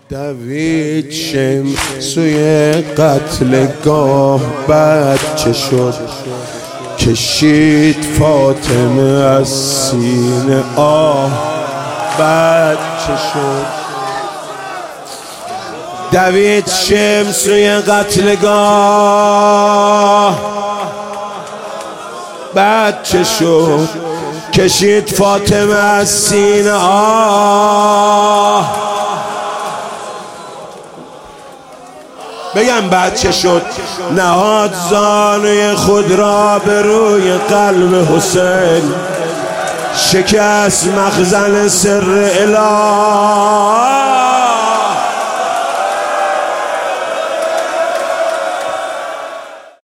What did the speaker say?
دوید شمسوی قتلگاه، بعد چه شد؟ کشید فاطمه از سینه آه، بعد چه شد؟ دوید شمسوی قتلگاه، بعد چه شد؟ کشید فاطمه از سینه آه. بگم بعد چه شد؟ نهاد زانوی خود را به روی قلب حسین، شکست مخزن سر اله.